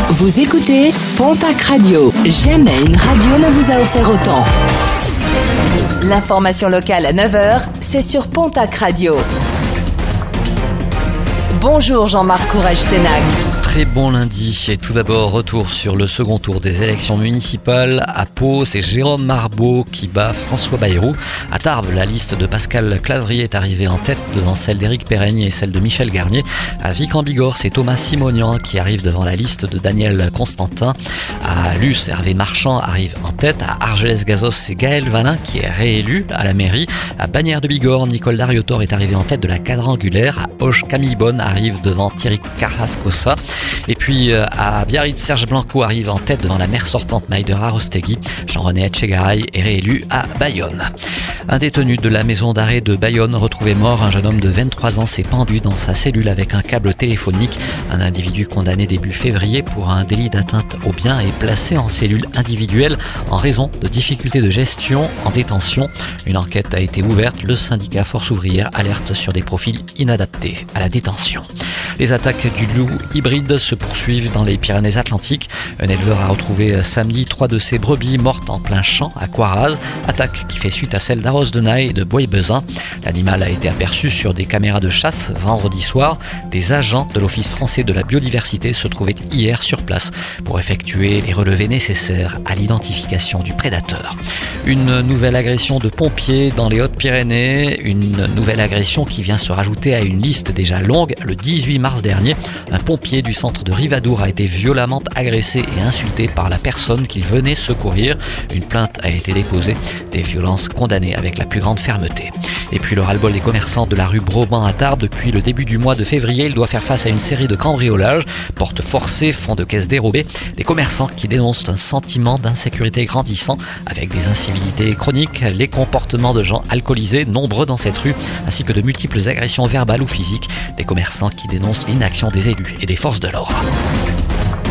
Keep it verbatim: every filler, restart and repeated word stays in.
Vous écoutez Pontac Radio. Jamais une radio ne vous a offert autant. L'information locale à neuf heures, c'est sur Pontac Radio. Bonjour Jean-Marc Courage-Sénac. Très bon lundi et tout d'abord retour sur le second tour des élections municipales. À Pau, c'est Jérôme Marbeau qui bat François Bayrou. À Tarbes, la liste de Pascal Clavrier est arrivée en tête devant celle d'Éric Perraigne et celle de Michel Garnier. À Vic-en-Bigorre, c'est Thomas Simonian qui arrive devant la liste de Daniel Constantin. À Luce, Hervé Marchand arrive en tête. À Argelès-Gazos, c'est Gaël Valin qui est réélu à la mairie. À Bagnères de Bigorre, Nicole Dariotor est arrivée en tête de la quadrangulaire. À Auch, Camille Bonne arrive devant Thierry Carrascosa. Et puis à Biarritz, Serge Blanco arrive en tête devant la maire sortante Maïdera Rostegui. Jean-René Etchegaray est réélu à Bayonne. Un détenu de la maison d'arrêt de Bayonne retrouvé mort. Un jeune homme de vingt-trois ans s'est pendu dans sa cellule avec un câble téléphonique. Un individu condamné début février pour un délit d'atteinte aux biens est placé en cellule individuelle en raison de difficultés de gestion en détention. Une enquête a été ouverte. Le syndicat Force ouvrière alerte sur des profils inadaptés à la détention. Les attaques du loup hybride se poursuivent dans les Pyrénées-Atlantiques. Un éleveur a retrouvé samedi trois de ses brebis mortes en plein champ à Coiraz. Attaque qui fait suite à celle d'Arros-de-Naye et de Bois-Bezin. L'animal a été aperçu sur des caméras de chasse vendredi soir. Des agents de l'Office français de la biodiversité se trouvaient hier sur place pour effectuer les relevés nécessaires à l'identification du prédateur. Une nouvelle agression de pompiers dans les Hautes-Pyrénées. Une nouvelle agression qui vient se rajouter à une liste déjà longue. Le dix-huit mars dernier, un pompier du centre de Rivadour a été violemment agressé et insulté par la personne qu'il venait secourir. Une plainte a été déposée. Des violences condamnées avec la plus grande fermeté. Et puis le ras-le-bol des commerçants de la rue Broban à Tarbes. Depuis le début du mois de février, il doit faire face à une série de cambriolages, portes forcées, fonds de caisse dérobés. Des commerçants qui dénoncent un sentiment d'insécurité grandissant avec des incivilités chroniques, les comportements de gens alcoolisés nombreux dans cette rue, ainsi que de multiples agressions verbales ou physiques. Des commerçants qui dénoncent l'inaction des élus et des forces de l'ordre.